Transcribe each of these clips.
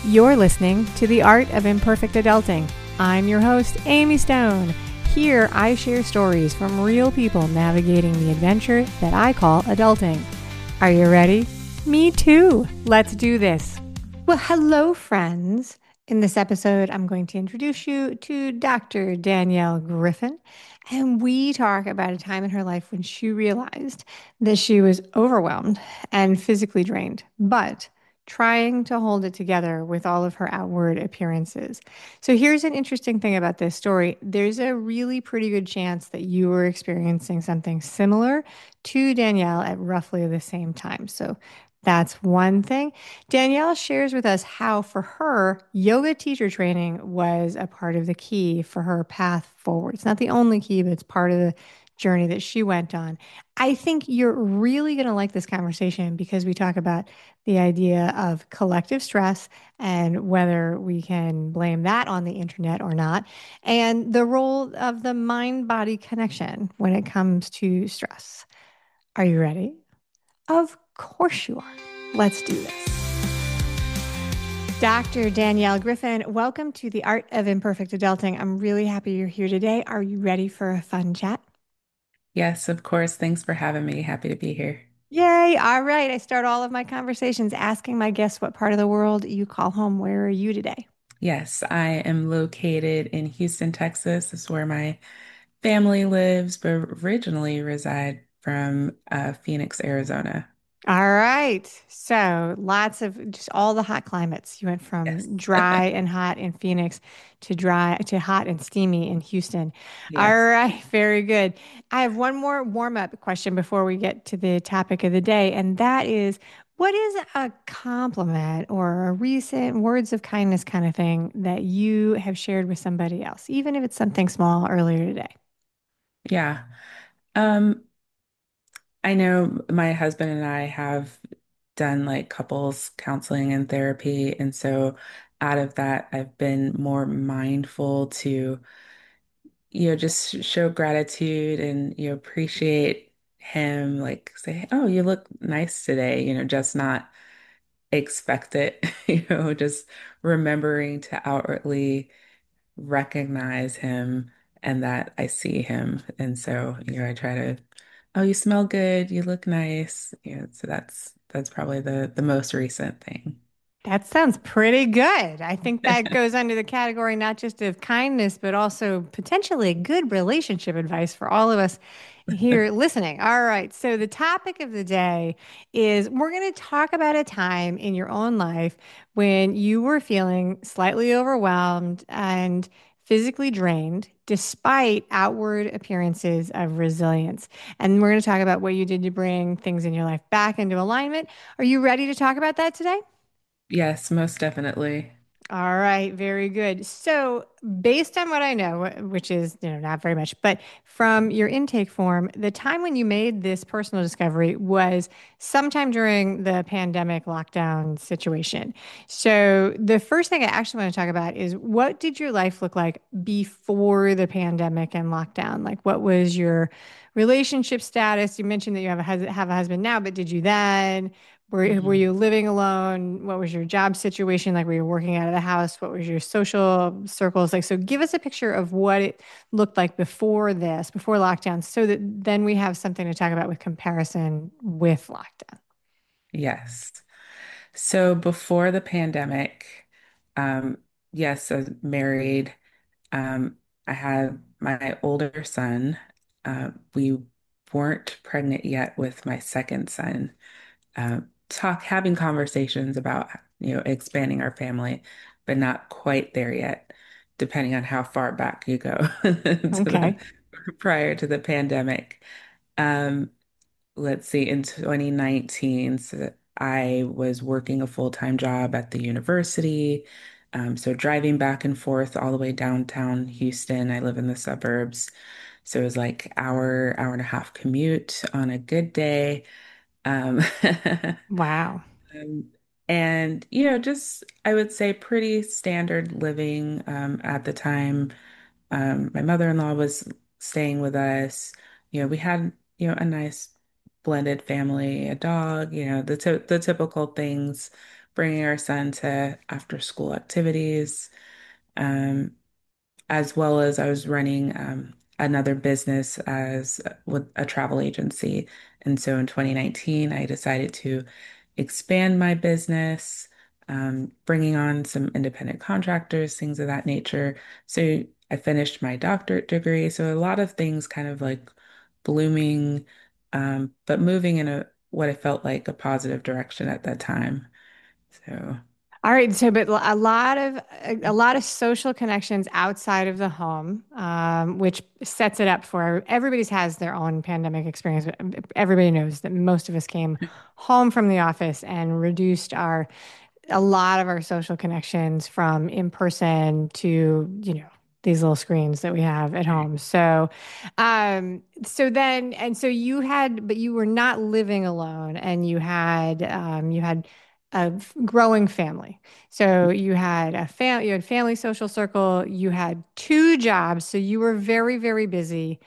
You're listening to The Art of Imperfect Adulting. I'm your host, Amy Stone. Here, I share stories from real people navigating the adventure that I call adulting. Are you ready? Me too. Let's do this. Well, hello, friends. In this episode, I'm going to introduce you to Dr. Danielle Griffin, and we talk about a time in her life when she realized that she was overwhelmed and physically drained, but trying to hold it together with all of her outward appearances. So here's an interesting thing about this story. There's a really pretty good chance that you were experiencing something similar to Danielle at roughly the same time. So that's one thing. Danielle shares with us how, for her, yoga teacher training was a part of the key for her path forward. It's not the only key, but it's part of the journey that she went on. I think you're really going to like this conversation because we talk about the idea of collective stress and whether we can blame that on the internet or not, and the role of the mind body connection when it comes to stress. Are you ready? Of course you are. Let's do this. Dr. Danielle Griffin, welcome to the Art of Imperfect Adulting. I'm really happy you're here today. Are you ready for a fun chat? Yes, of course. Thanks for having me. Happy to be here. Yay. All right. I start all of my conversations asking my guests what part of the world you call home. Where are you today? Yes, I am located in Houston, Texas. This is where my family lives, but originally reside from Phoenix, Arizona. All right. So lots of just all the hot climates. You went Yes. from dry and hot in Phoenix to dry to hot and steamy in Houston. All Yes. right. Very good. I have one more warm-up question before we get to the topic of the day, and that is, what is a compliment or a recent words of kindness kind of thing that you have shared with somebody else, even if it's something small earlier today? Yeah. Um, I know my husband and I have done like couples counseling and therapy, and so out of that, I've been more mindful to just show gratitude and appreciate him, like say, "Oh, you look nice today," just not expect it, just remembering to outwardly recognize him and that I see him. And so, I try to, "Oh, you smell good, you look nice." So that's probably the most recent thing. That sounds pretty good. I think that goes under the category not just of kindness, but also potentially good relationship advice for all of us here listening. All right. So, the topic of the day is we're going to talk about a time in your own life when you were feeling slightly overwhelmed and physically drained despite outward appearances of resilience. And we're going to talk about what you did to bring things in your life back into alignment. Are you ready to talk about that today? Yes, most definitely. All right, very good. So, based on what I know, which is, not very much, but from your intake form, the time when you made this personal discovery was sometime during the pandemic lockdown situation. So, the first thing I actually want to talk about is what did your life look like before the pandemic and lockdown? Like, what was your relationship status? You mentioned that you have a husband now, but did you then? Were Mhm. you living alone? What was your job situation like? Were you working out of the house? What was your social circles like? So give us a picture of what it looked like before this, before lockdown, so that then we have something to talk about with comparison with lockdown. Yes. So before the pandemic, um, yes, I was married. Um, I had my older son. We weren't pregnant yet with my second son. Having conversations about, expanding our family, but not quite there yet, depending on how far back you go to the Okay. prior to the pandemic. Um, let's see, in 2019, so I was working a full-time job at the university. So driving back and forth all the way downtown Houston. I live in the suburbs. So it was like hour and a half commute on a good day. Um, Wow. um, and, just I would say pretty standard living at the time. My mother-in-law was staying with us. We had, a nice blended family, a dog, the typical things bringing our son to after school activities. Um, as well as I was running another business as with a travel agency. And so in 2019, I decided to expand my business, bringing on some independent contractors, things of that nature. So I finished my doctorate degree. So a lot of things kind of like blooming, but moving in what I felt like a positive direction at that time. So All right, so but a lot of social connections outside of the home, which sets it up for everybody's has their own pandemic experience. Everybody knows that most of us came home from the office and reduced our a lot of our social connections from in person to, these little screens that we have at home. So you had, but you were not living alone, and you had a growing family. So you had family social circle, you had two jobs, so you were very, very busy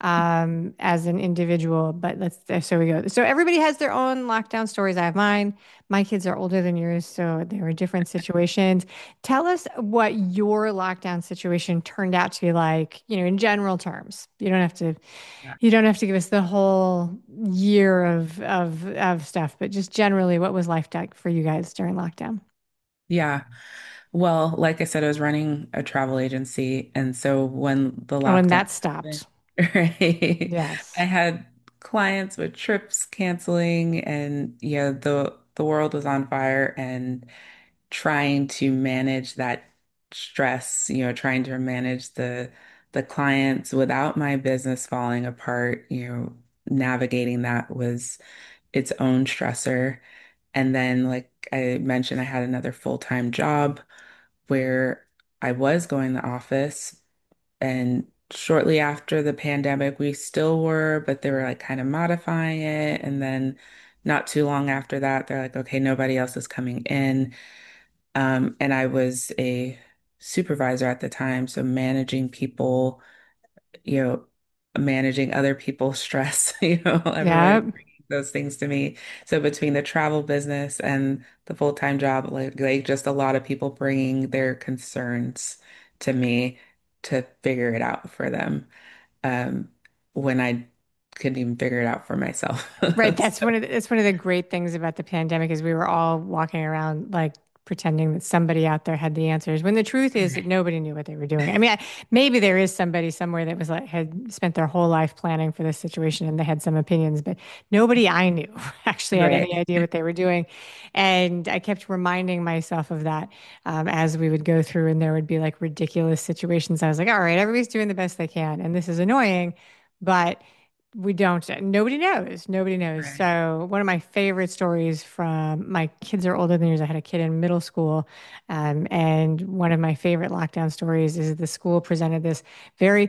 as an individual. But so we go. So everybody has their own lockdown stories. I have mine. My kids are older than yours, so they were different situations. Tell us what your lockdown situation turned out to be like, in general terms. You don't have to give us the whole year of stuff, but just generally, what was life like for you guys during lockdown? yeah. Well, like I said, I was running a travel agency, and so when the Oh, and lockdown that happened, stopped. right, I Yes. had clients with trips canceling, and yeah, the world was on fire, and trying to manage that stress, trying to manage the clients without my business falling apart, navigating that was its own stressor. And then, like I mentioned, I had another full-time job where I was going to the office. And shortly after the pandemic, we still were, but they were like kind of modifying it. And then not too long after that, they're like, okay, nobody else is coming in. And I was a supervisor at the time, so managing people, you know, managing other people's stress, everybody Yep. bringing those things to me. So between the travel business and the full-time job, like just a lot of people bringing their concerns to me to figure it out for them, um, when I couldn't even figure it out for myself. Right. That's So, one of the great things about the pandemic is we were all walking around like pretending that somebody out there had the answers when the truth is that nobody knew what they were doing. I mean, maybe there is somebody somewhere that was like had spent their whole life planning for this situation and they had some opinions, but nobody I knew actually had any right, idea what they were doing. And I kept reminding myself of that as we would go through, and there would be like ridiculous situations. I was like, all right, everybody's doing the best they can, and this is annoying, but we don't. Nobody knows. Nobody knows. right. So one of my favorite stories from my kids are older than yours. I had a kid in middle school, and one of my favorite lockdown stories is the school presented this very,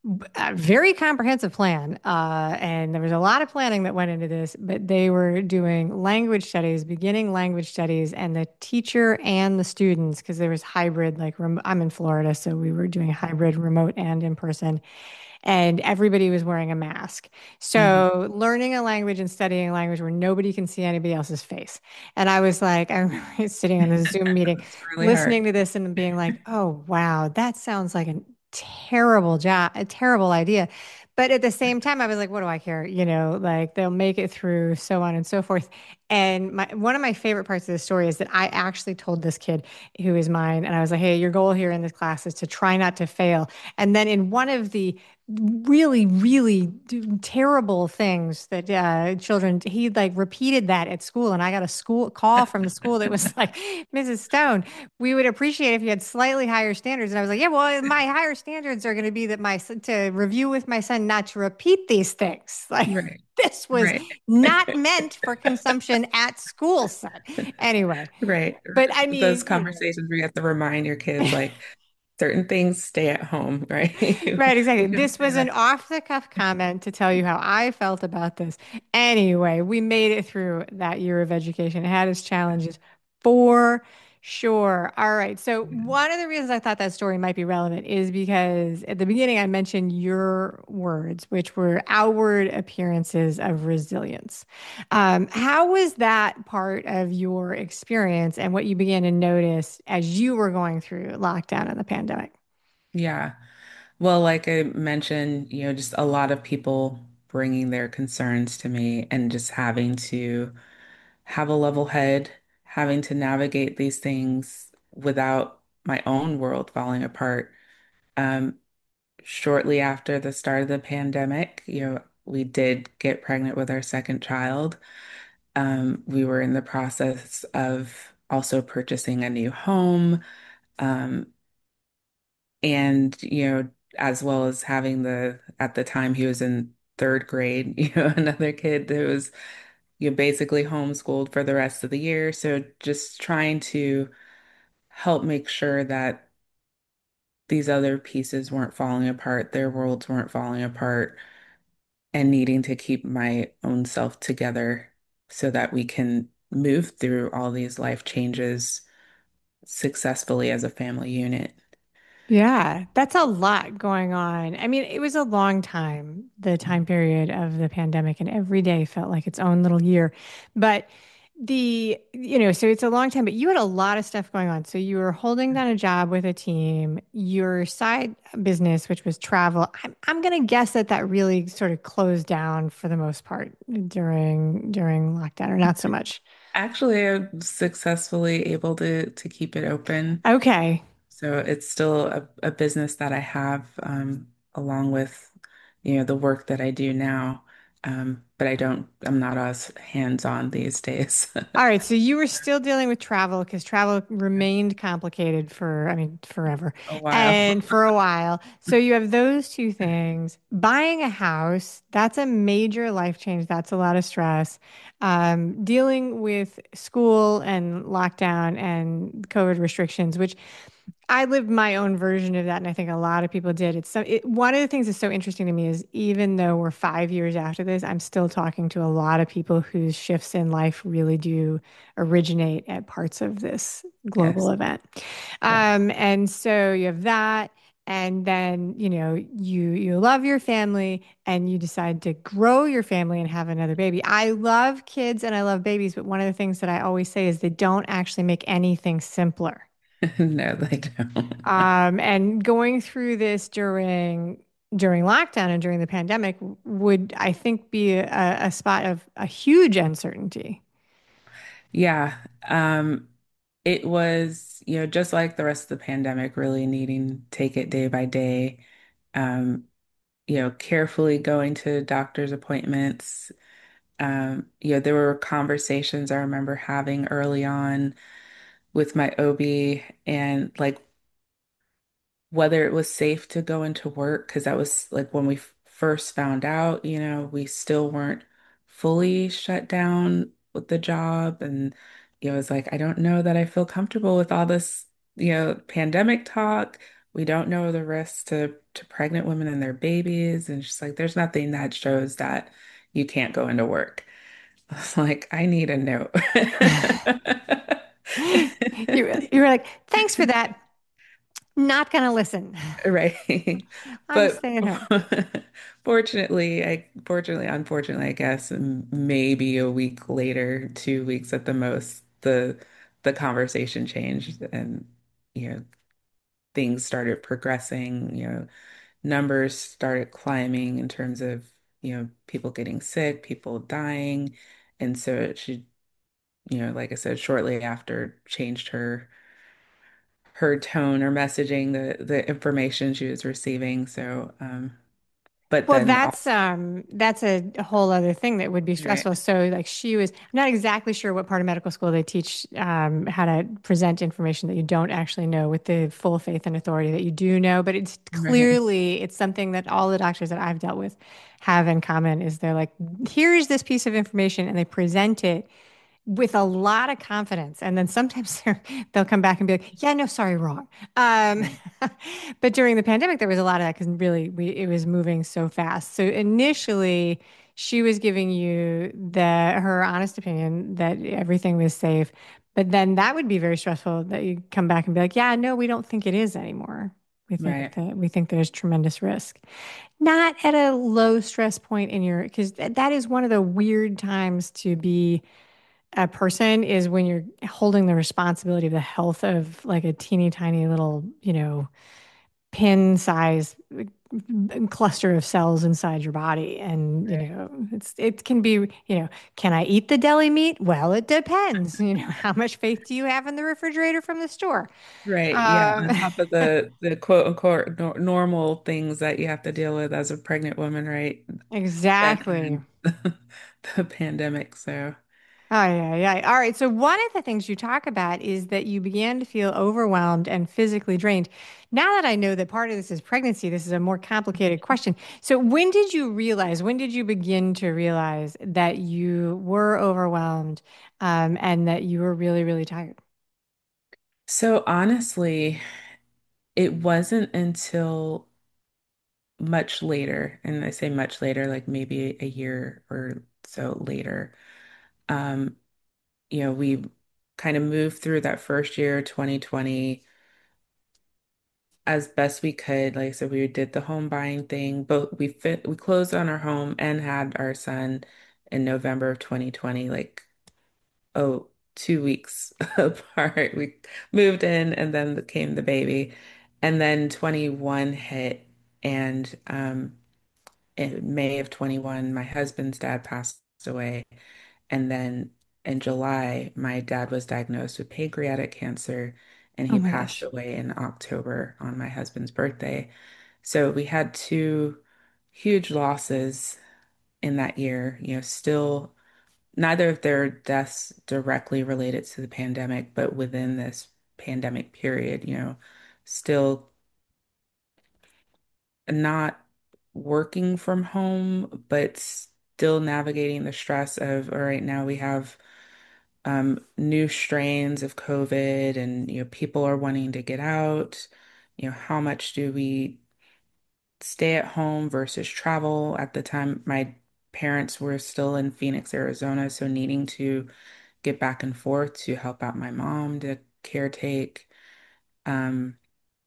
very comprehensive plan, and there was a lot of planning that went into this. But they were doing language studies, beginning language studies, and the teacher and the students, because there was hybrid. Like I'm in Florida, so we were doing hybrid, remote and in person, and everybody was wearing a mask. Mhm. So learning a language and studying a language where nobody can see anybody else's face. And I was like, I remember sitting on the Zoom meeting, It's really hard. listening to this and being like, oh, wow, that sounds like a terrible job, a terrible idea. But at the same time, I was like, what do I care? Like they'll make it through, so on and so forth. And one of my favorite parts of the story is that I actually told this kid who is mine, and I was like, hey, your goal here in this class is to try not to fail. And then in one of the really, really terrible things that children, he like repeated that at school. And I got a school call from the school that was like, Mrs. Stone, we would appreciate if you had slightly higher standards. And I was like, yeah, well, my higher standards are going to be that to review with my son, not to repeat these things. Like, Right. this was Right. not meant for consumption at school, son. Anyway, Right. but I Those mean, conversations where you have to remind your kids like certain things stay at home, right? right, exactly. You can This say was an that. off the cuff comment to tell you how I felt about this. Anyway, we made it through that year of education. It had its challenges for Sure. All right. So, one of the reasons I thought that story might be relevant is because at the beginning I mentioned your words, which were outward appearances of resilience. How was that part of your experience and what you began to notice as you were going through lockdown and the pandemic? Yeah. Well, like I mentioned, just a lot of people bringing their concerns to me and just having to have a level head, having to navigate these things without my own world falling apart. Um, Shortly after the start of the pandemic, we did get pregnant with our second child. We were in the process of also purchasing a new home. Um, and as well as having at the time he was in third grade, another kid that was basically homeschooled for the rest of the year, so just trying to help make sure that these other pieces weren't falling apart, their worlds weren't falling apart, and needing to keep my own self together so that we can move through all these life changes successfully as a family unit. Yeah, that's a lot going on. I mean, it was a long time, the time period of the pandemic, and every day felt like its own little year. But so it's a long time, but you had a lot of stuff going on. So you were holding down a job with a team, your side business, which was travel. I'm going to guess that that really sort of closed down for the most part during lockdown, or not so much. Actually, I'm successfully able to keep it open. Okay. So it's still a business that I have along with, the work that I do now. But I'm not as hands-on these days. All right, so you were still dealing with travel because travel remained complicated for, I mean, forever A while. and for a while. So you have those two things. Buying a house, that's a major life change. That's a lot of stress. Dealing with school and lockdown and COVID restrictions, which I lived my own version of that, and I think a lot of people did. One of the things that's so interesting to me is even though we're 5 years after this, I'm still talking to a lot of people whose shifts in life really do originate at parts of this global Yes. event. Yeah. And so you have that, and then you love your family, and you decide to grow your family and have another baby. I love kids and I love babies, but one of the things that I always say is they don't actually make anything simpler. No, they don't. And going through this during lockdown and during the pandemic would, I think, be a spot of a huge uncertainty. Yeah. It was, just like the rest of the pandemic, really needing to take it day by day. Um, carefully going to doctor's appointments. There were conversations I remember having early on with my OB and like whether it was safe to go into work, because that was like when we first found out, we still weren't fully shut down with the job. And, it was like, I don't know that I feel comfortable with all this, pandemic talk. We don't know the risks to pregnant women and their babies. And she's like, there's nothing that shows that you can't go into work. I was like, I need a note. You were like, thanks for that. Not gonna listen. Right. I'm But staying home. unfortunately, I guess maybe a week later, 2 weeks at the most, the conversation changed and you know things started progressing, numbers started climbing in terms of, people getting sick, people dying. And so she, like I said, shortly after changed her tone or messaging, the information she was receiving. So, but Well, then that's a whole other thing that would be right, stressful. So, like, I'm not exactly sure what part of medical school they teach how to present information that you don't actually know with the full faith and authority that you do know. But it's right, clearly it's something that all the doctors that I've dealt with have in common is they're like, here's this piece of information, and they present it with a lot of confidence. And then sometimes they'll come back and be like, yeah, no, sorry, wrong. Um, right. but during the pandemic, there was a lot of that because really it was moving so fast. So initially, she was giving you her honest opinion that everything was safe. But then that would be very stressful that you come back and be like, yeah, no, we don't think it is anymore. Right. We think there's tremendous risk. Not at a low stress point in your, because that is one of the weird times to be a person is when you're holding the responsibility of the health of like a teeny tiny little, pin size cluster of cells inside your body. And, Right. it can be, can I eat the deli meat? Well, it depends. How much faith do you have in the refrigerator from the store? Right. Yeah. Um, On top of the quote unquote normal things that you have to deal with as a pregnant woman, right? Then exactly. the pandemic. So Oh, yeah, yeah. All right. So, one of the things you talk about is that you began to feel overwhelmed and physically drained. Now that I know that part of this is pregnancy, this is a more complicated question. So, when did you begin to realize that you were overwhelmed, and that you were really, really tired? so honestly, it wasn't until much later, and I say much later, like maybe a year or so later. Um, we kind of moved through that first year, 2020, as best we could. Like I said, we did the home buying thing, but we closed on our home and had our son in November of 2020, like, oh, 2 weeks apart. We moved in and then came the baby. And then 21 hit, and in May of 21, my husband's dad passed away. And then in July, my dad was diagnosed with pancreatic cancer, and Oh he my passed gosh. away in October on my husband's birthday. So we had two huge losses in that year. Still neither of their deaths directly related to the pandemic, but within this pandemic period, still not working from home, but still navigating the stress of, all right, now we have new strains of COVID, and people are wanting to get out. How much do we stay at home versus travel? At the time, my parents were still in Phoenix, Arizona, so needing to get back and forth to help out my mom to caretake, um,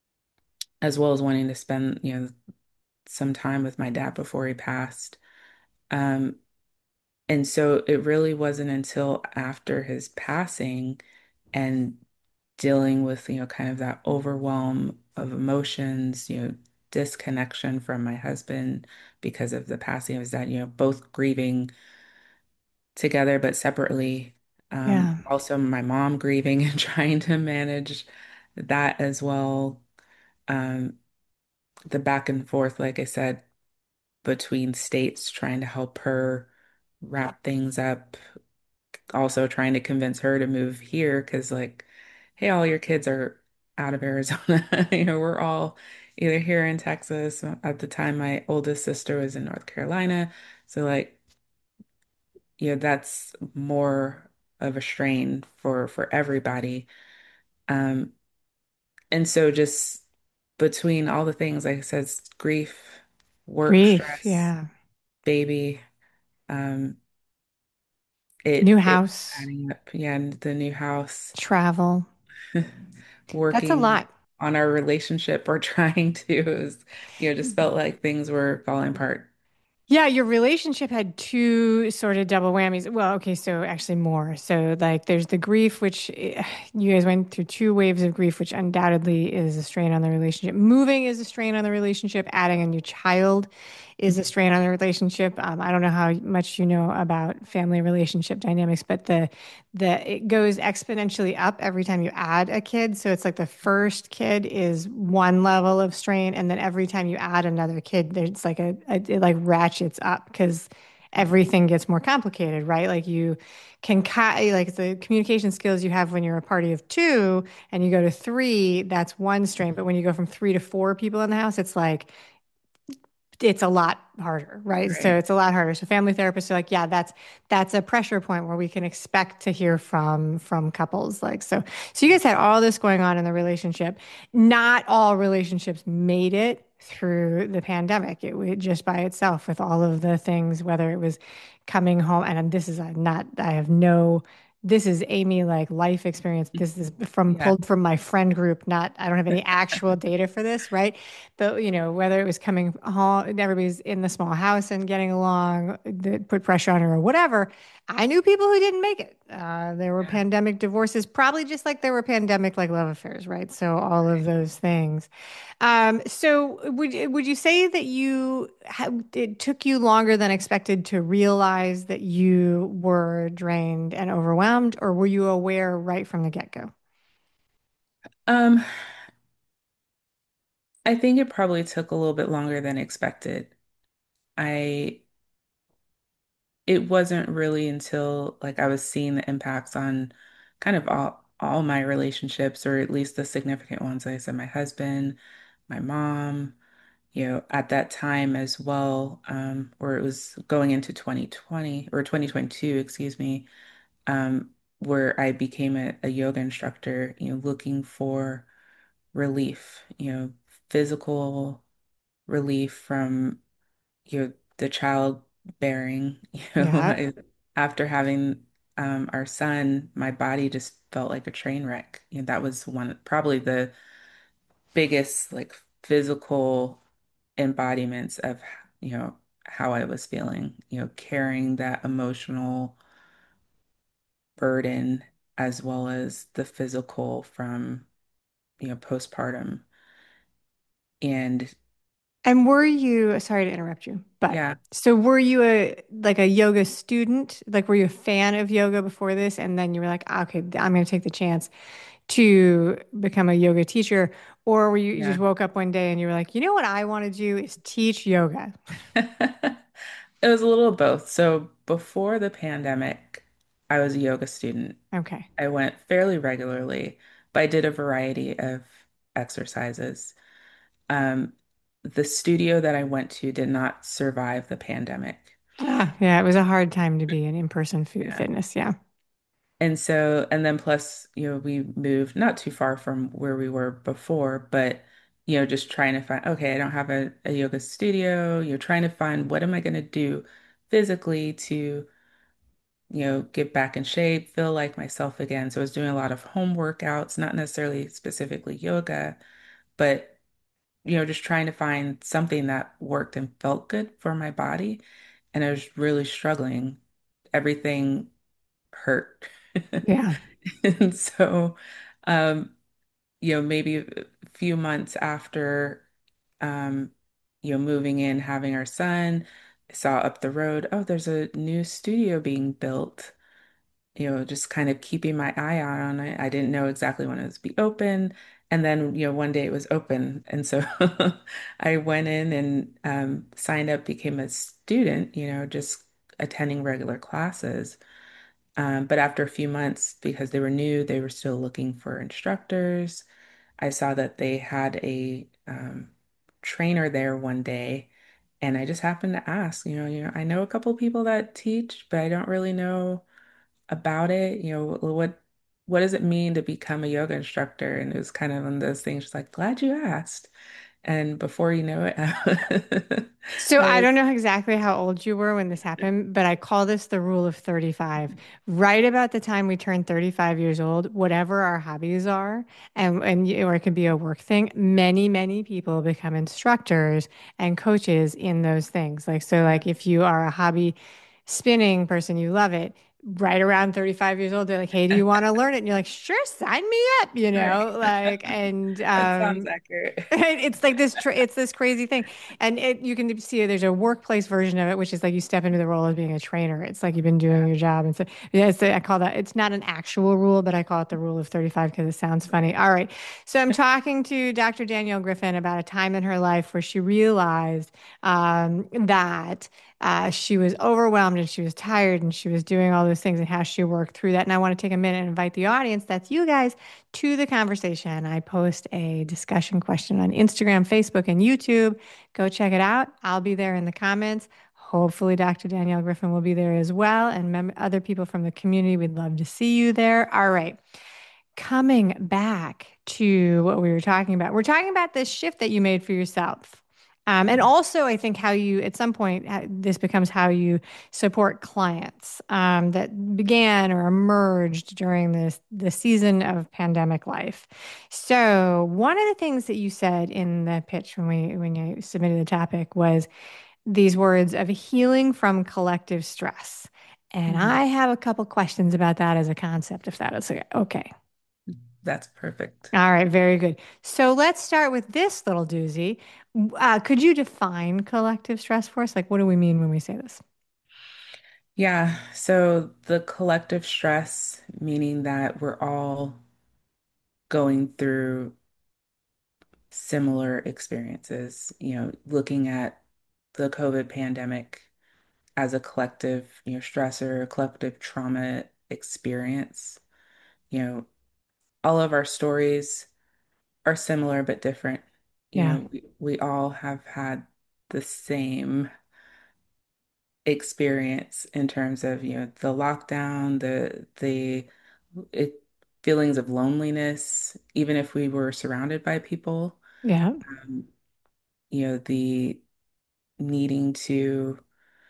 as well as wanting to spend, some time with my dad before he passed. Um, and so it really wasn't until after his passing and dealing with, kind of that overwhelm of emotions, disconnection from my husband because of the passing of his dad, both grieving together but separately. Yeah. Also, my mom grieving and trying to manage that as well. Um, the back and forth, like I said, between states, trying to help her wrap things up, also trying to convince her to move here because, like, hey, all your kids are out of Arizona. We're all either here in Texas. At the time, my oldest sister was in North Carolina. So, like, that's more of a strain for everybody. Um, and so just between all the things, like I said, grief, work Grief. stress, Yeah. baby, um, New it was house, adding up. Yeah, and the new house, travel. That's a working lot. on our relationship or trying to, it was, just felt like things were falling apart. Yeah, your relationship had two sort of double whammies. Well, okay, so actually more. So, like, there's the grief, which you guys went through two waves of grief, which undoubtedly is a strain on the relationship. Moving is a strain on the relationship. Adding a new child is a strain on the relationship. I don't know how much you know about family relationship dynamics, but the it goes exponentially up every time you add a kid. So it's like the first kid is one level of strain, and then every time you add another kid, there's like it like ratchets up because everything gets more complicated, right? Like you can like the communication skills you have when you're a party of two and you go to three, that's one strain. But when you go from three to four people in the house, it's a lot harder, right? So Right. it's a lot harder. So family therapists are like, yeah, that's a pressure point where we can expect to hear from couples. Like so you guys had all this going on in the relationship. Not all relationships made it through the pandemic. Just by itself with all of the things, whether it was coming home, and this is not, I have no this is Amy, like life experience. This is from Yeah. pulled from my friend group, not, I don't have any actual data for this, right? But, whether it was coming home, everybody's in the small house and getting along, that put pressure on her or whatever. I knew people who didn't make it. There were Yeah. pandemic divorces, probably just like there were pandemic like love affairs, right? So all of Right. those things. So would you say that it took you longer than expected to realize that you were drained and overwhelmed, or were you aware right from the get-go? Um, I think it probably took a little bit longer than expected. I It wasn't really until like I was seeing the impacts on kind of all my relationships, or at least the significant ones. Like I said, my husband, my mom, at that time as well, where it was going into 2020 or 2022, excuse me, where I became a yoga instructor, looking for relief, physical relief from the childbearing, Yeah. after having our son, my body just felt like a train wreck. That was probably the biggest like physical embodiments of, you know, how I was feeling, carrying that emotional burden as well as the physical from, postpartum. And And were you, sorry to interrupt you, but yeah, so were you a yoga student? Like, were you a fan of yoga before this? And then you were like, "Ah, okay, I'm going to take the chance to become a yoga teacher." Or were you yeah. just woke up one day and you were like, you know what I want to do is teach yoga? It was a little of both. So before the pandemic, I was a yoga student. Okay. I went fairly regularly, but I did a variety of exercises. Um, the studio that I went to did not survive the pandemic. Ah, yeah, it was a hard time to be in in-person Yeah. fitness. Yeah. And then plus, we moved not too far from where we were before, but, just trying to find, okay, I don't have a yoga studio. You're trying to find what am I going to do physically to get back in shape, feel like myself again. So I was doing a lot of home workouts, not necessarily specifically yoga, but just trying to find something that worked and felt good for my body. And I was really struggling. Everything hurt. Yeah. And so, um, maybe a few months after, um, moving in, having our son, I saw up the road, oh, there's a new studio being built, just kind of keeping my eye out on it. I didn't know exactly when it was be open. And then, one day it was open. And so I went in and signed up, became a student, just attending regular classes. But after a few months, because they were new, they were still looking for instructors. I saw that they had a trainer there one day, and I just happened to ask, I know a couple people that teach, but I don't really know about it. What does it mean to become a yoga instructor? And it was kind of one of those things, just like, glad you asked. And before you know it, So I I was, don't know exactly how old you were when this happened, but I call this the rule of 35. Right about the time we turn 35 years old, whatever our hobbies are, or it can be a work thing, many people become instructors and coaches in those things. Like, so yeah, like if you are a hobby spinning person, you love it. Right around 35 years old, they're like, "Hey, do you want to learn it?" And you're like, "Sure, sign me up," right. and That sounds accurate. it's like it's this crazy thing. And you can see there's a workplace version of it, which is like you step into the role of being a trainer. It's like you've been doing Yeah, your job. And so, yeah, I call that, it's not an actual rule, but I call it the rule of 35 because it sounds funny. right. All right. So I'm talking to Dr. Danielle Griffin about a time in her life where she realized that she was overwhelmed and she was tired and she was doing all those things and how she worked through that. And I want to take a minute and invite the audience, that's you guys, to the conversation. I post a discussion question on Instagram, Facebook, and YouTube. Go check it out. I'll be there in the comments. Hopefully, Dr. Danielle Griffin will be there as well, and other people from the community. We'd love to see you there. All right. Coming back to what we were talking about, we're talking about this shift that you made for yourself. And also, I think how you, at some point, this becomes how you support clients that began or emerged during the season of pandemic life. So, one of the things that you said in the pitch when you submitted the topic was these words of healing from collective stress. And Mhm. I have a couple questions about that as a concept, if that is okay. That's perfect. All right, very good. So let's start with this little doozy. Could you define collective stress for us? Like, what do we mean when we say this? Yeah, so the collective stress, meaning that we're all going through similar experiences, looking at the COVID pandemic as a collective, stressor, a collective trauma experience. You know, all of our stories are similar but different. Yeah, We all have had the same experience in terms of, the lockdown, the it, feelings of loneliness, even if we were surrounded by people, yeah, um, the needing to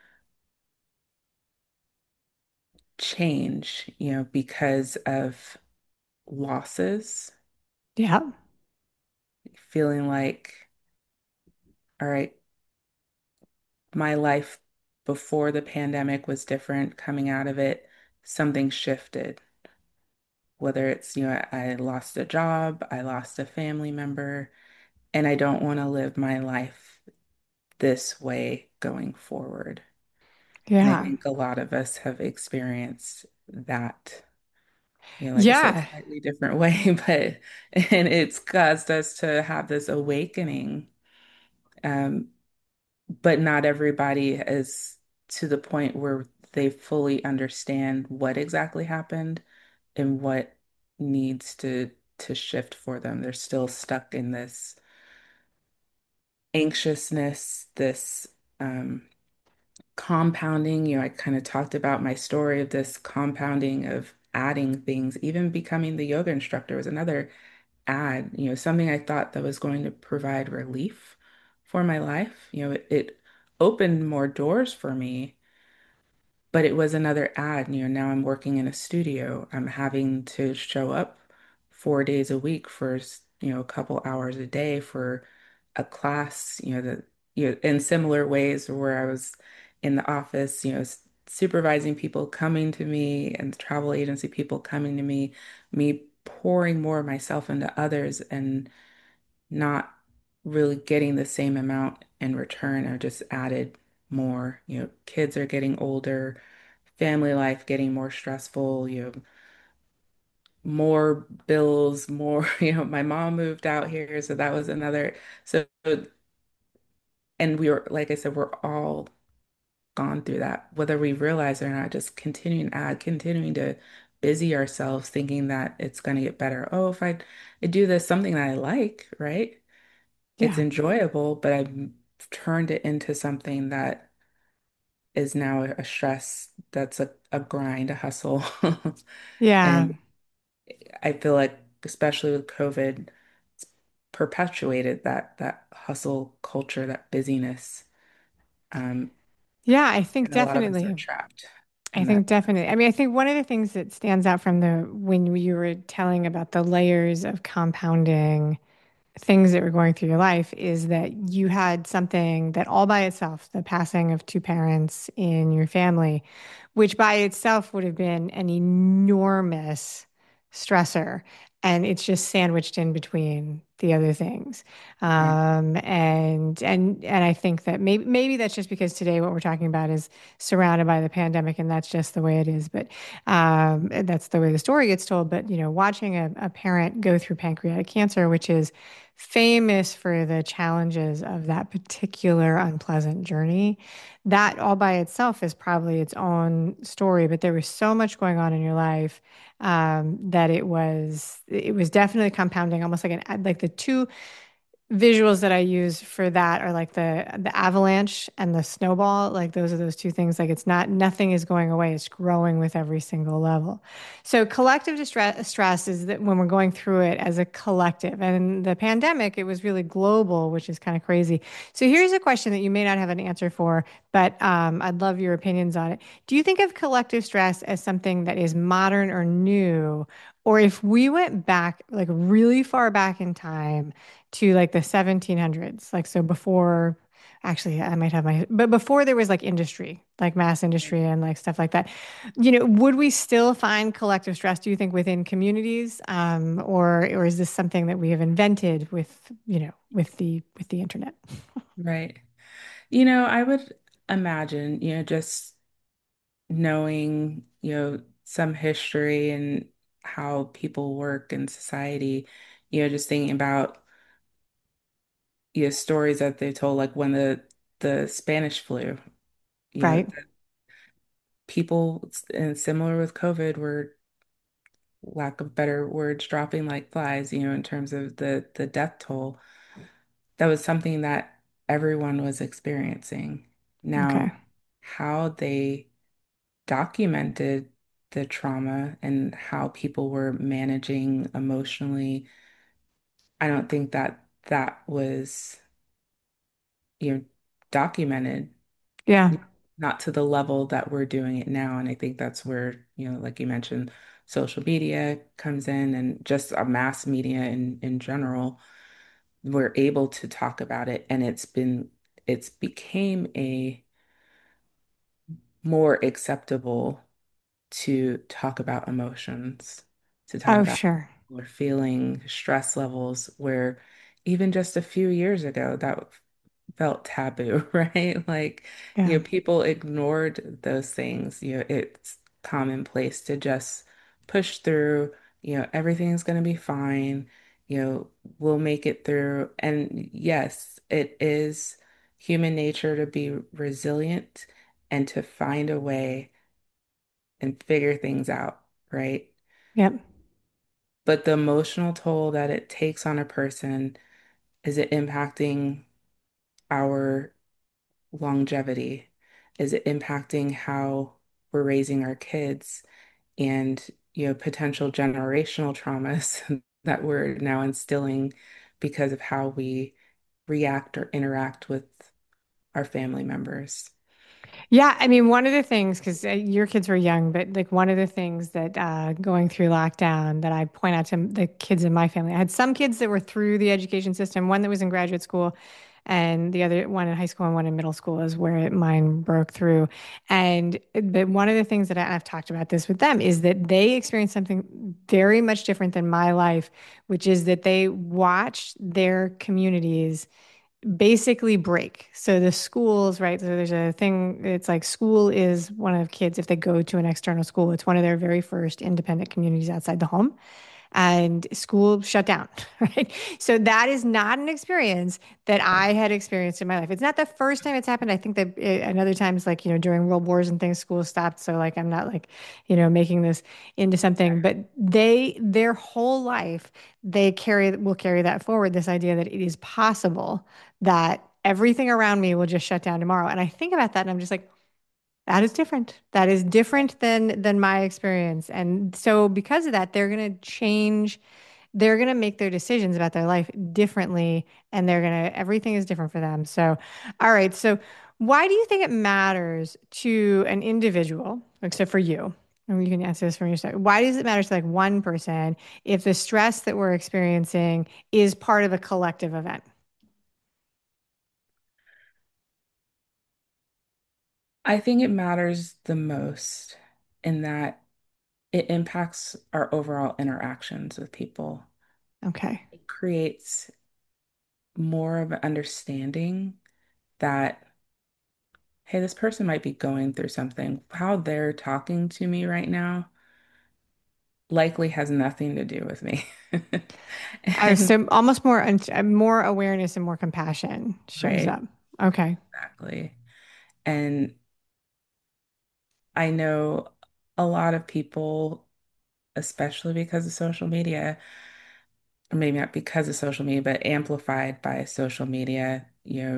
change, because of losses, yeah, feeling like, all right, my life before the pandemic was different, coming out of it, something shifted. Whether it's, I lost a job, I lost a family member, and I don't want to live my life this way going forward. And I yeah, think a lot of us have experienced that, like I said, yeah, slightly different way, but and it's caused us to have this awakening. Um, but not everybody is to the point where they fully understand what exactly happened and what needs to shift for them. They're still stuck in this anxiousness, this um, compounding. I kind of talked about my story of this compounding of adding things, even becoming the yoga instructor was another add, something I thought that was going to provide relief for my life. It opened more doors for me, but it was another ad. Now I'm working in a studio. I'm having to show up 4 days a week for, a couple hours a day for a class, in similar ways where I was in the office, supervising people coming to me and the travel agency people coming to me pouring more of myself into others and not really getting the same amount in return. I just added more. Kids are getting older, family life getting more stressful, more bills, more, my mom moved out here, so that was another. So, and we were, like I said, we're all gone through that, whether we realize it or not, just continuing to busy ourselves thinking that it's going to get better. Oh, if I do this, something that I like, right? It's yeah, enjoyable, but I've turned it into something that is now a stress that's a grind, a hustle. yeah. And I feel like, especially with COVID, it's perpetuated that hustle culture, that busyness. Um, Yeah, I think and a lot of us are definitely. trapped I in think that. definitely. I mean, I think one of the things that stands out from the when you were telling about the layers of compounding things that were going through your life is that you had something that all by itself, the passing of two parents in your family, which by itself would have been an enormous stressor. And it's just sandwiched in between the other things. Right. And I think that maybe that's just because today what we're talking about is surrounded by the pandemic and that's just the way it is. But that's the way the story gets told. But watching a parent go through pancreatic cancer, which is famous for the challenges of that particular unpleasant journey. That all by itself is probably its own story, but there was so much going on in your life that it was definitely compounding, almost like the two. visuals that I use for that are like the avalanche and the snowball. Like those are those two things. Like it's not nothing is going away. It's growing with every single level. So collective distress stress is that when we're going through it as a collective. And in the pandemic, it was really global, which is kind of crazy. So here's a question that you may not have an answer for, but I'd love your opinions on it. Do you think of collective stress as something that is modern or new? Or if we went back, like really far back in time, to like the 1700s, like so before, actually I might have my, but before there was like industry, like mass industry and like stuff like that, would we still find collective stress, do you think, within communities, or is this something that we have invented with, with the internet? Right. I would imagine, just knowing, some history and how people work in society, just thinking about, stories that they told, like when the Spanish flu, Right. that people, and similar with COVID, were, lack of better words, dropping like flies, in terms of the death toll. That was something that everyone was experiencing. Okay. Now, how they documented the trauma and how people were managing emotionally, I don't think that that was, you know, documented, Yeah. not to the level that we're doing it now. And I think that's where, like you mentioned, social media comes in and just a mass media in general. We're able to talk about it, and it's became a more acceptable to talk about emotions, to talk Oh, about sure. or feeling stress levels, where even just a few years ago that felt taboo, right? Like, Yeah. people ignored those things. It's commonplace to just push through, everything's going to be fine, we'll make it through. And yes, it is human nature to be resilient and to find a way and figure things out, right? Yep. But the emotional toll that it takes on a person, is it impacting our longevity? Is it impacting how we're raising our kids and, potential generational traumas that we're now instilling because of how we react or interact with our family members? Yeah, I mean, one of the things, because your kids were young, but like one of the things that going through lockdown that I point out to the kids in my family, I had some kids that were through the education system, one that was in graduate school, and the other one in high school and one in middle school is where mine broke through. And but one of the things that I've talked about this with them is that they experienced something very much different than my life, which is that they watched their communities basically break. So the schools, right? So there's a thing, it's like school is one of kids, if they go to an external school, it's one of their very first independent communities outside the home, and school shut down, right? So that is not an experience that I had experienced in my life. It's not the first time it's happened. I think that another times, like, during world wars and things, school stopped. So like, I'm not like, making this into something, but their whole life, will carry that forward. This idea that it is possible that everything around me will just shut down tomorrow. And I think about that and I'm just like, that is different. That is different than my experience. And so because of that, they're going to change, they're going to make their decisions about their life differently, and everything is different for them. So, all right. So why do you think it matters to an individual, except for you? And you can answer this from your side. Why does it matter to like one person if the stress that we're experiencing is part of a collective event? I think it matters the most in that it impacts our overall interactions with people. Okay. It creates more of an understanding that, hey, this person might be going through something. How they're talking to me right now likely has nothing to do with me. And So almost more awareness and more compassion shows right, up. Okay. exactly. And I know a lot of people, especially because of social media, or maybe not because of social media, but amplified by social media,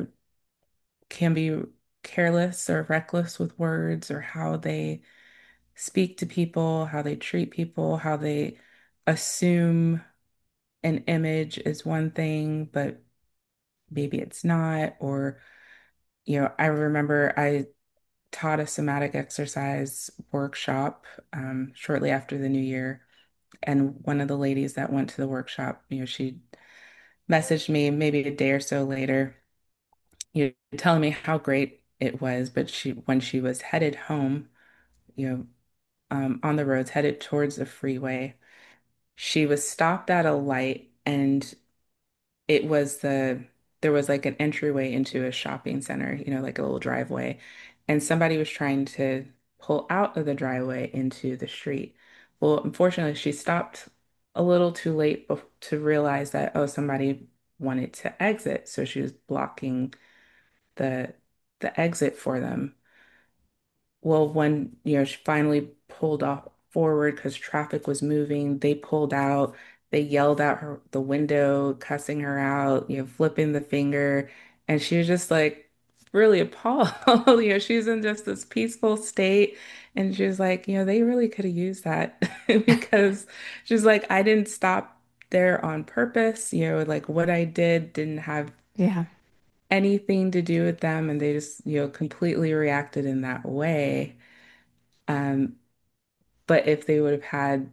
can be careless or reckless with words or how they speak to people, how they treat people, how they assume an image is one thing, but maybe it's not. Or, I remember I taught a somatic exercise workshop shortly after the new year. And one of the ladies that went to the workshop, she messaged me maybe a day or so later, telling me how great it was. But when she was headed home, you know, on the roads headed towards the freeway, she was stopped at a light, and it was there was like an entryway into a shopping center, like a little driveway, and somebody was trying to pull out of the driveway into the street. Well, unfortunately, she stopped a little too late to realize that, oh, somebody wanted to exit, so she was blocking the exit for them. Well, when, she finally pulled off forward because traffic was moving, they pulled out, they yelled out the window, cussing her out, flipping the finger. And she was just like really appalled. She's in just this peaceful state. And she was like, they really could have used that because she's like, I didn't stop there on purpose. Like what I did didn't have Yeah. anything to do with them. And they just, completely reacted in that way. Um, but if they would have had,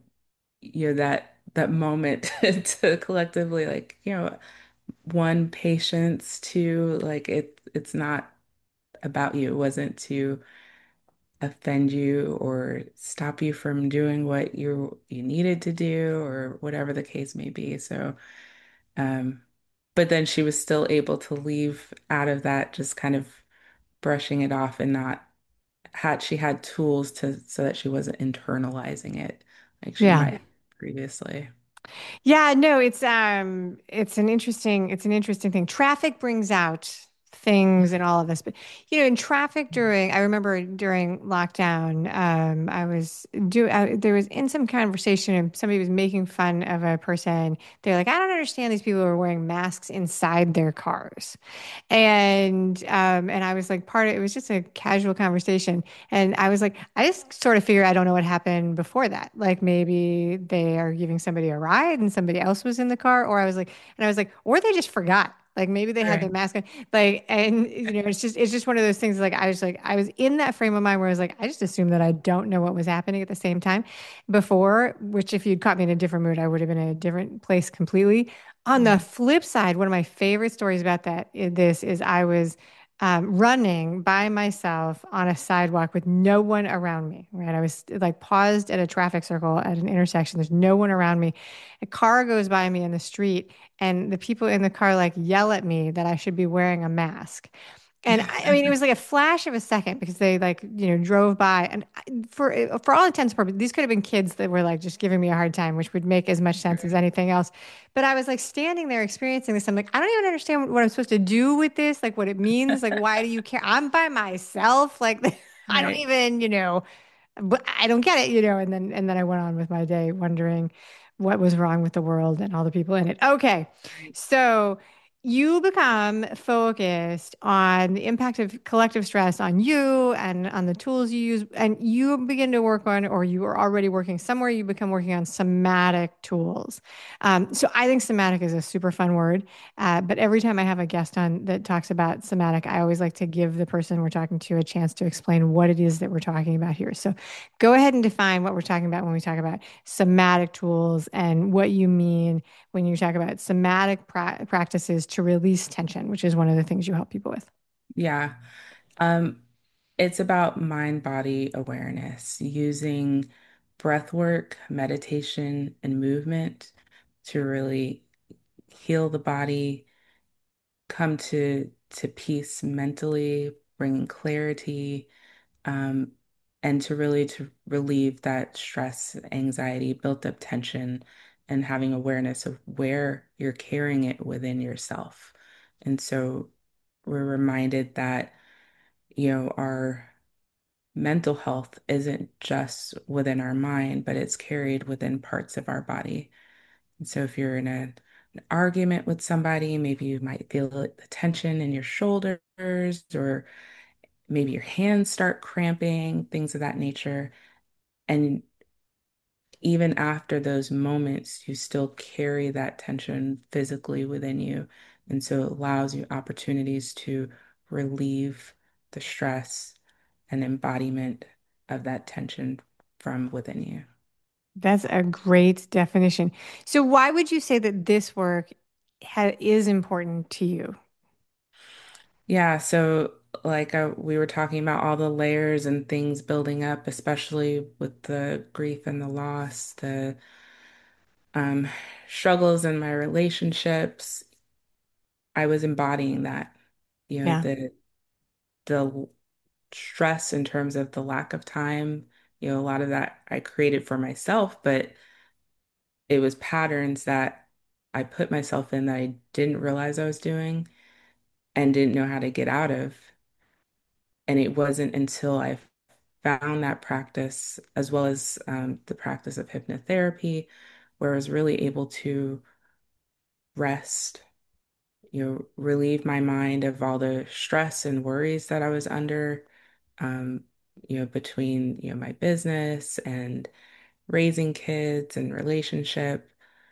that moment to collectively, like, one, patience, two, like it's not about you. It wasn't to offend you or stop you from doing what you needed to do or whatever the case may be. So, um, but then she was still able to leave out of that, just kind of brushing it off and not she had tools to so that she wasn't internalizing it like she Yeah. might have previously. Yeah, no, it's an interesting thing. Traffic brings out things in all of us, but in traffic during I remember during lockdown, there was in some conversation and somebody was making fun of a person. They're like, I don't understand these people who are wearing masks inside their cars. And I was like it was just a casual conversation. And I was like, I just sort of figure I don't know what happened before that. Like maybe they are giving somebody a ride and somebody else was in the car, or I was like, or they just forgot. Like maybe they had their Right. mask on. Like, and it's just one of those things. Like I was in that frame of mind where I was like, I just assumed that I don't know what was happening at the same time before, which if you'd caught me in a different mood, I would have been in a different place completely. On the Yeah. flip side, one of my favorite stories about this is I was running by myself on a sidewalk with no one around me, right? I was like paused at a traffic circle at an intersection. There's no one around me. A car goes by me in the street, and the people in the car like yell at me that I should be wearing a mask. And I mean, it was like a flash of a second because they like, drove by. And for all intents and purposes, these could have been kids that were like just giving me a hard time, which would make as much sense as Right. anything else. But I was like standing there experiencing this. I'm like, I don't even understand what I'm supposed to do with this, like what it means. Like, why do you care? I'm by myself. Like, I don't Right. even, but I don't get it. And then I went on with my day wondering what was wrong with the world and all the people in it. Okay. Right. So you become focused on the impact of collective stress on you and on the tools you use, and you begin to work on, or you are already working somewhere, you become working on somatic tools. So I think somatic is a super fun word. But every time I have a guest on that talks about somatic, I always like to give the person we're talking to a chance to explain what it is that we're talking about here. So go ahead and define what we're talking about when we talk about somatic tools and what you mean when you talk about somatic practices to release tension, which is one of the things you help people with. Yeah. Um, it's about mind-body awareness, using breath work, meditation, and movement to really heal the body, come to peace mentally, bringing clarity, um, and to really to relieve that stress, anxiety, built up tension, and having awareness of where you're carrying it within yourself. And so we're reminded that, our mental health isn't just within our mind, but it's carried within parts of our body. And so if you're in a an argument with somebody, maybe you might feel the tension in your shoulders, or maybe your hands start cramping, things of that nature. And even after those moments, you still carry that tension physically within you. And so it allows you opportunities to relieve the stress and embodiment of that tension from within you. That's a great definition. So, why would you say that this work is important to you? Yeah, so like we were talking about all the layers and things building up, especially with the grief and the loss, the um, struggles in my relationships. I was embodying that, Yeah. the stress in terms of the lack of time. A lot of that I created for myself, but it was patterns that I put myself in that I didn't realize I was doing and didn't know how to get out of. And it wasn't until I found that practice, as well as the practice of hypnotherapy, where I was really able to rest, relieve my mind of all the stress and worries that I was under, um, between, my business and raising kids and relationship.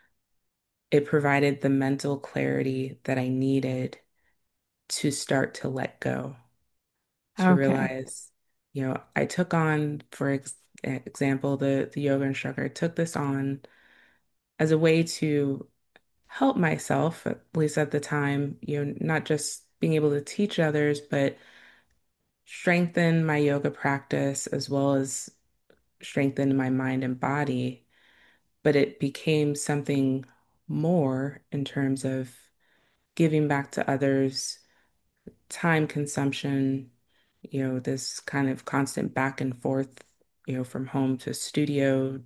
It provided the mental clarity that I needed to start to let go, to Okay. realize, I took on, for example, the yoga instructor. I took this on as a way to help myself, at least at the time, not just being able to teach others, but strengthen my yoga practice as well as strengthen my mind and body. But it became something more in terms of giving back to others, time consumption, this kind of constant back and forth, from home to studio.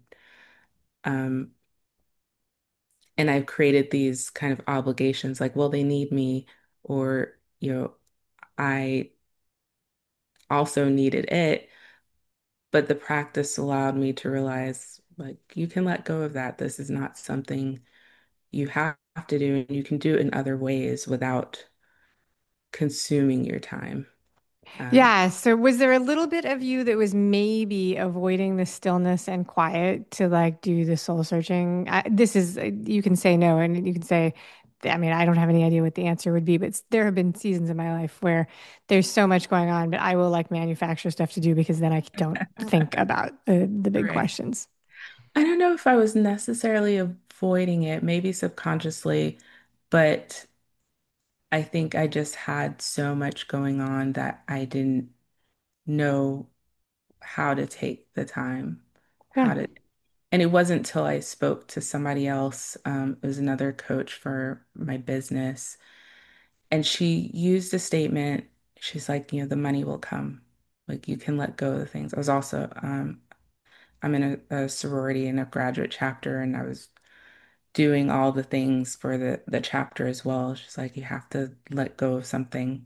Um, and I've created these kind of obligations like, well, they need me, or, I also needed it. But the practice allowed me to realize, like, you can let go of that. This is not something you have to do, and you can do it in other ways without consuming your time. Um, Yeah. So was there a little bit of you that was maybe avoiding the stillness and quiet to like do the soul searching? This is, you can say no, and you can say, I mean, I don't have any idea what the answer would be, but there have been seasons in my life where there's so much going on, but I will like manufacture stuff to do because then I don't think about the big right. questions. I don't know if I was necessarily avoiding it, maybe subconsciously, but I think I just had so much going on that I didn't know how to take the time, Yeah. how to, and it wasn't till I spoke to somebody else, it was another coach for my business, and she used a statement. She's like, the money will come. Like you can let go of the things. I was also, I'm in a sorority in a graduate chapter, and I was doing all the things for the chapter as well. She's like, you have to let go of something.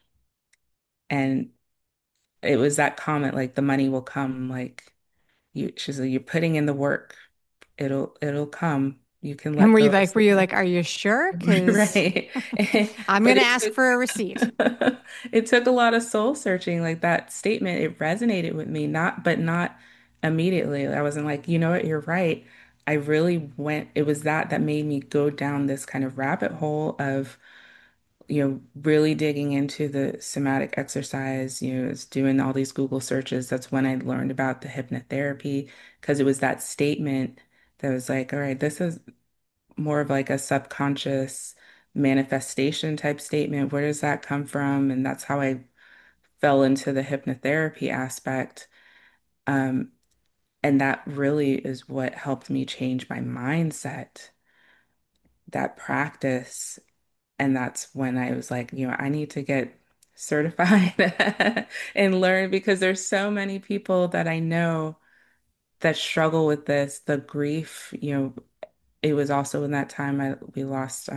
And it was that comment, like the money will come, like she's like, you're putting in the work. It'll come. You can And let go of were you something. like, are you sure? Because Right. I'm But going to it ask took for a receipt. it took a lot of soul searching. Like that statement, it resonated with me, not immediately. I wasn't like, you know what, you're right. I really went, it was that made me go down this kind of rabbit hole of, really digging into the somatic exercise, was doing all these Google searches. That's when I learned about the hypnotherapy, because it was that statement that was like, all right, this is more of like a subconscious manifestation type statement. Where does that come from? And that's how I fell into the hypnotherapy aspect. Um, and that really is what helped me change my mindset, that practice. And that's when I was like, I need to get certified and learn, because there's so many people that I know that struggle with this, the grief, it was also in that time we lost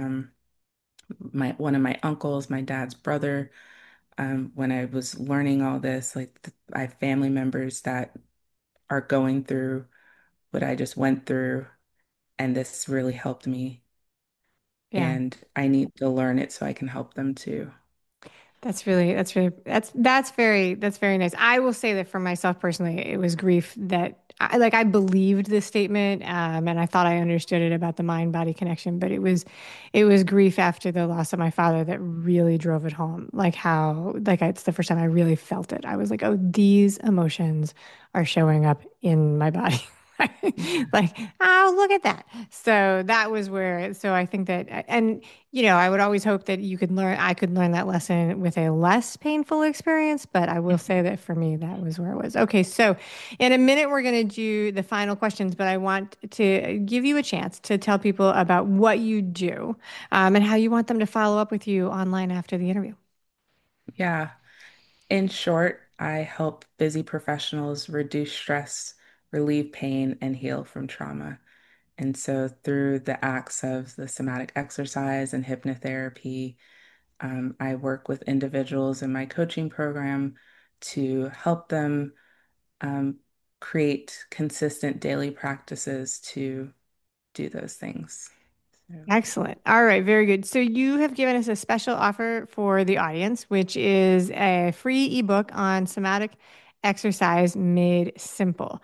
my one of my uncles, my dad's brother. When I was learning all this, like I have family members that are going through what I just went through, and this really helped me. Yeah. and I need to learn it so I can help them too. That's very nice. I will say that for myself personally, it was grief that I believed this statement, and I thought I understood it about the mind body connection, but it was grief after the loss of my father that really drove it home. It's the first time I really felt it. I was like, oh, these emotions are showing up in my body. Yeah. Like, oh, look at that. So that was where, so I think that, and I would always hope that I could learn that lesson with a less painful experience, but I will say that for me, that was where it was. Okay, so in a minute, we're going to do the final questions, but I want to give you a chance to tell people about what you do, and how you want them to follow up with you online after the interview. Yeah. In short, I help busy professionals reduce stress, relieve pain, and heal from trauma. And so, through the acts of the somatic exercise and hypnotherapy, I work with individuals in my coaching program to help them um, create consistent daily practices to do those things. So, Excellent. All right, very good. So you have given us a special offer for the audience, which is a free ebook on somatic exercise made simple.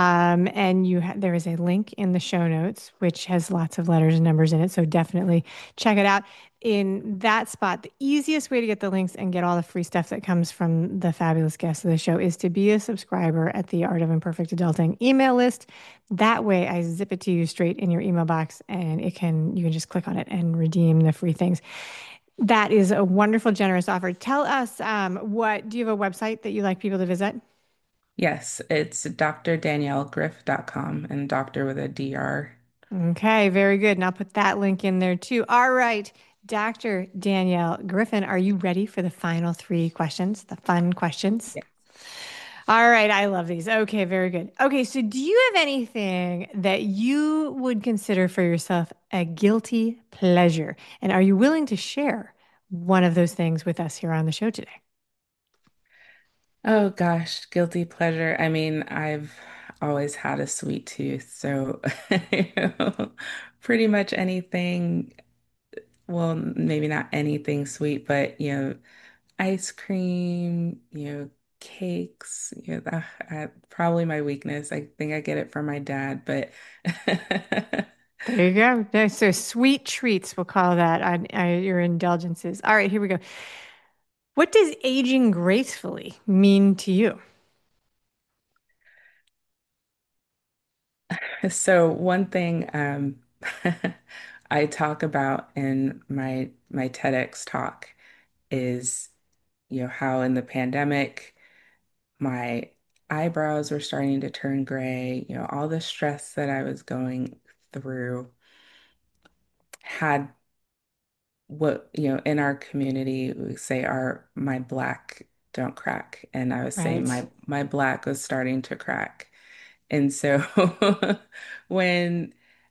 And there is a link in the show notes, which has lots of letters and numbers in it. So definitely check it out. In that spot, the easiest way to get the links and get all the free stuff that comes from the fabulous guests of the show is to be a subscriber at the Art of Imperfect Adulting email list. That way, I zip it to you straight in your email box, and you can just click on it and redeem the free things. That is a wonderful, generous offer. Tell us, do you have a website that you like people to visit? yes, it's drdaniellegriff.com and doctor with a DR. Okay, very good. And I'll put that link in there too. All right, Dr. Danielle Griffin, are you ready for the final three questions, the fun questions? Yes. All right, I love these. Okay, very good. Okay, so do you have anything that you would consider for yourself a guilty pleasure? And are you willing to share one of those things with us here on the show today? Oh gosh, guilty pleasure. I mean, I've always had a sweet tooth, so you know, pretty much anything, well, maybe not anything sweet, but ice cream, cakes, probably my weakness. I think I get it from my dad, but There you go. So sweet treats, we'll call that on your indulgences. All right, here we go. What does aging gracefully mean to you? so one thing I talk about in my TEDx talk is, how in the pandemic my eyebrows were starting to turn gray, all the stress that I was going through had what, in our community we say our my black don't crack. And I was saying Right. my black was starting to crack. And so when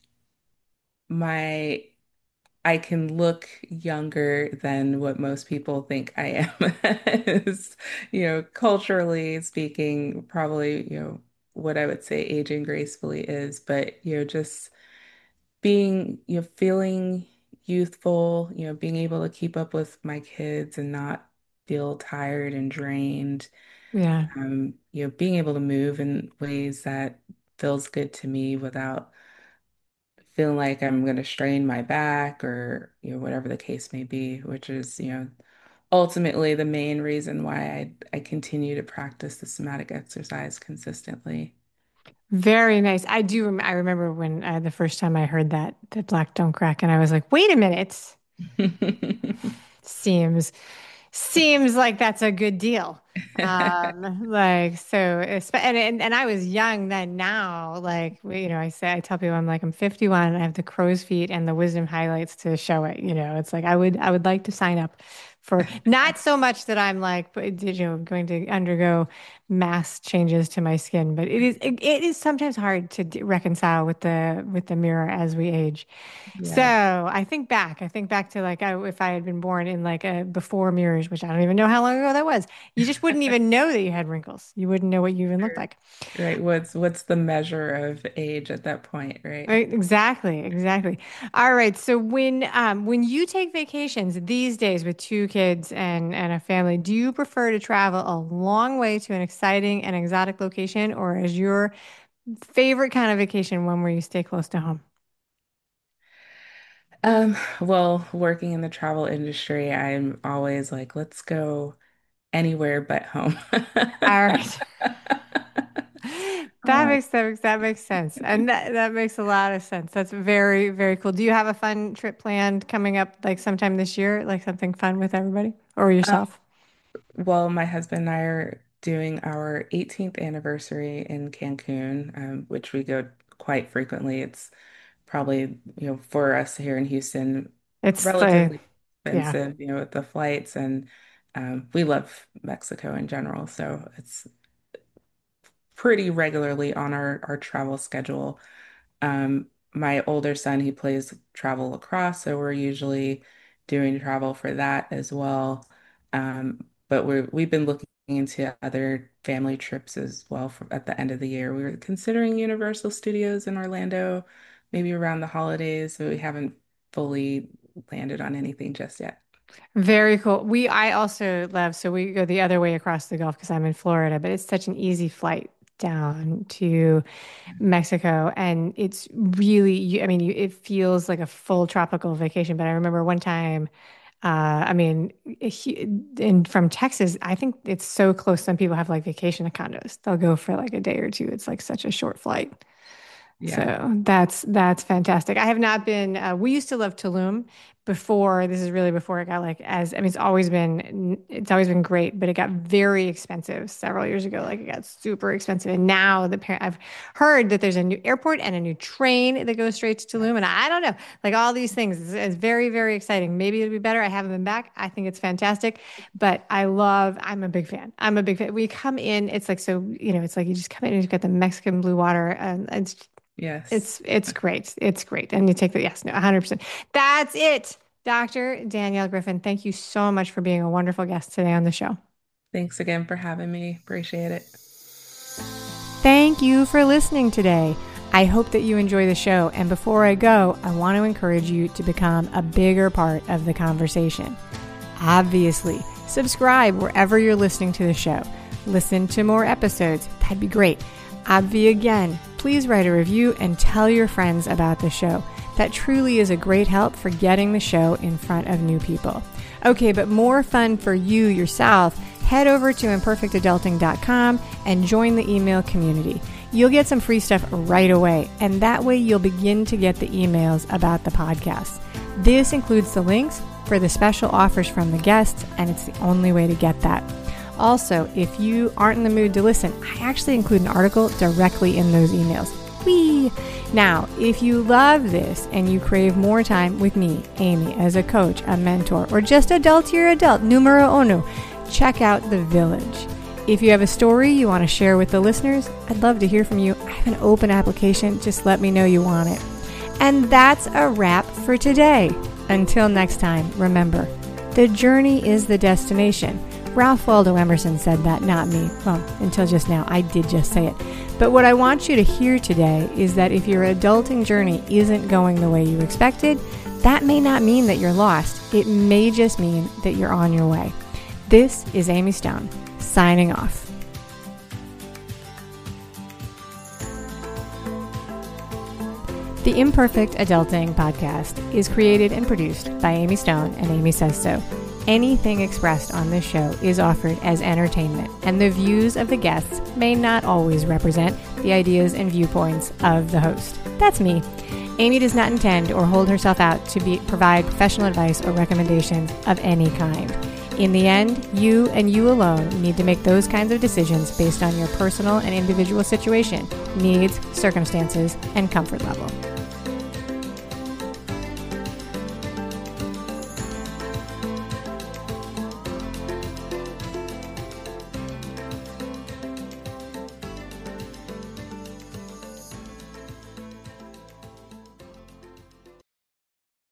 my I can look younger than what most people think I am, is, culturally speaking, probably, what I would say aging gracefully is, but, just being, feeling youthful, being able to keep up with my kids and not feel tired and drained, Yeah. being able to move in ways that feels good to me without feeling like I'm going to strain my back or, whatever the case may be, which is, ultimately the main reason why I continue to practice the somatic exercise consistently. Very nice. I remember when the first time I heard that black don't crack, and I was like, wait a minute. Seems seems like that's a good deal. And I was young then. Now, I tell people I'm 51 and I have the crow's feet and the wisdom highlights to show it. It's like I would like to sign up for not so much that I'm going to undergo mass changes to my skin, but it is sometimes hard to reconcile with the mirror as we age. So Yeah. I think back to if I had been born in like a before mirrors, which I don't even know how long ago that was. You just wouldn't even know that you had wrinkles. You wouldn't know what you even looked Right. like. Right. What's the measure of age at that point, right? Right, exactly, exactly. All right. So when you take vacations these days with two kids and a family, do you prefer to travel a long way to an exciting and exotic location, or is your favorite kind of vacation one where you stay close to home? Well, working in the travel industry, I'm always like, let's go anywhere but home. All right. Uh, That makes sense. And that makes a lot of sense. That's very, very cool. Do you have a fun trip planned coming up like sometime this year? Like something fun with everybody or um, yourself? well, my husband and I are doing our 18th anniversary in Cancun, which we go quite frequently. It's probably, for us here in Houston, It's the relatively yeah. expensive, with the flights, and we love Mexico in general, so it's pretty regularly on our travel schedule. My older son, he plays travel lacrosse, so we're usually doing travel for that as well. But we've been looking into other family trips as well at the end of the year. We were considering Universal Studios in Orlando, maybe around the holidays, but we haven't fully landed on anything just yet. Very cool. I also love, so we go the other way across the Gulf because I'm in Florida, but it's such an easy flight down to Mexico. And it's really, it feels like a full tropical vacation. But I remember one time, from Texas, I think it's so close. Some people have like vacation condos. They'll go for like a day or two. It's like such a short flight. Yeah. So that's fantastic. I have not been. We used to love Tulum before. This is really before it got like as. I mean, it's always been great, but it got very expensive several years ago. Like it got super expensive, and now I've heard that there's a new airport and a new train that goes straight to Tulum, and I don't know, like all these things. It's very very exciting. Maybe it'll be better. I haven't been back. I think it's fantastic, but I'm a big fan. I'm a big fan. We come in. It's like so. It's like you just come in and you've got the Mexican blue water, and Yes. it's great. It's great. And you take the yes, no, 100%. That's it. Dr. Danielle Griffin, thank you so much for being a wonderful guest today on the show. Thanks again for having me. Appreciate it. Thank you for listening today. I hope that you enjoy the show. And before I go, I want to encourage you to become a bigger part of the conversation. Obviously, subscribe wherever you're listening to the show. Listen to more episodes. That'd be great. Obvi again, please write a review and tell your friends about the show. That truly is a great help for getting the show in front of new people. Okay, but more fun for you yourself, head over to imperfectadulting.com and join the email community. You'll get some free stuff right away, and that way you'll begin to get the emails about the podcast. This includes the links for the special offers from the guests, and it's the only way to get that. Also, if you aren't in the mood to listen, I actually include an article directly in those emails. Whee! Now, if you love this and you crave more time with me, Amy, as a coach, a mentor, or just adultier adult, numero uno, check out The Village. If you have a story you want to share with the listeners, I'd love to hear from you. I have an open application. Just let me know you want it. And that's a wrap for today. Until next time, remember, the journey is the destination. Ralph Waldo Emerson said that, not me. Well, until just now, I did just say it. But what I want you to hear today is that if your adulting journey isn't going the way you expected, that may not mean that you're lost. It may just mean that you're on your way. This is Amy Stone, signing off. The Imperfect Adulting Podcast is created and produced by Amy Stone and Amy Says So. Anything expressed on this show is offered as entertainment, and the views of the guests may not always represent the ideas and viewpoints of the host. That's me. Amy does not intend or hold herself out to provide professional advice or recommendations of any kind. In the end, you and you alone need to make those kinds of decisions based on your personal and individual situation, needs, circumstances, and comfort level.